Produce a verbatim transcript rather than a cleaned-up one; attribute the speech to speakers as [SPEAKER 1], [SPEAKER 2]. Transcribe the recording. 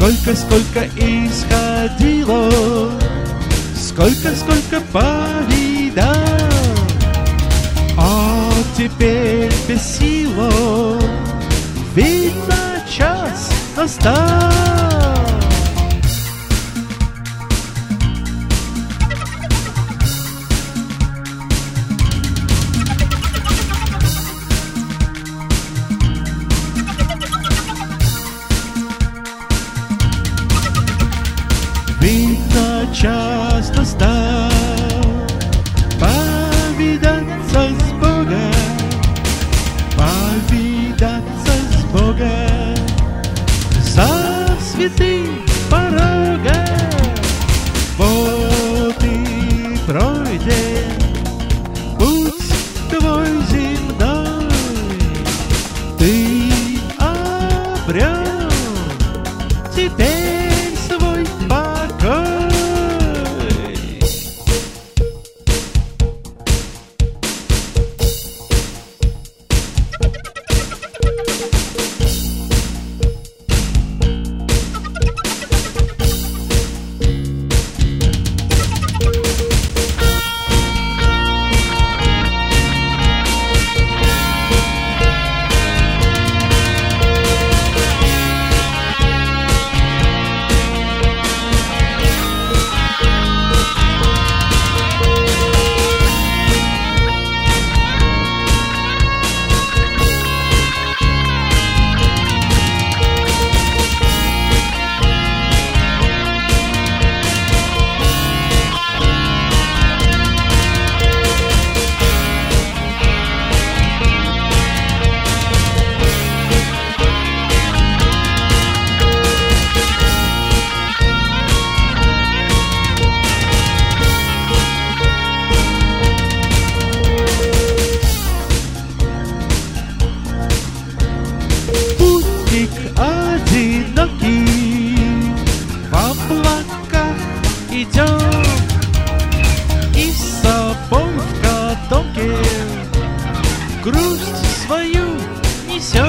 [SPEAKER 1] Сколько, сколько исходило, сколько, сколько повидал, а теперь без силу, видно, час настал. Видно, час настал повидаться с Богом, повидаться с Богом за святым порогом. Вот и пройден путь твой земной, ты обрел теперь свой покой. Одинокий в облаках идем, и с собой в котомке грусть свою несем.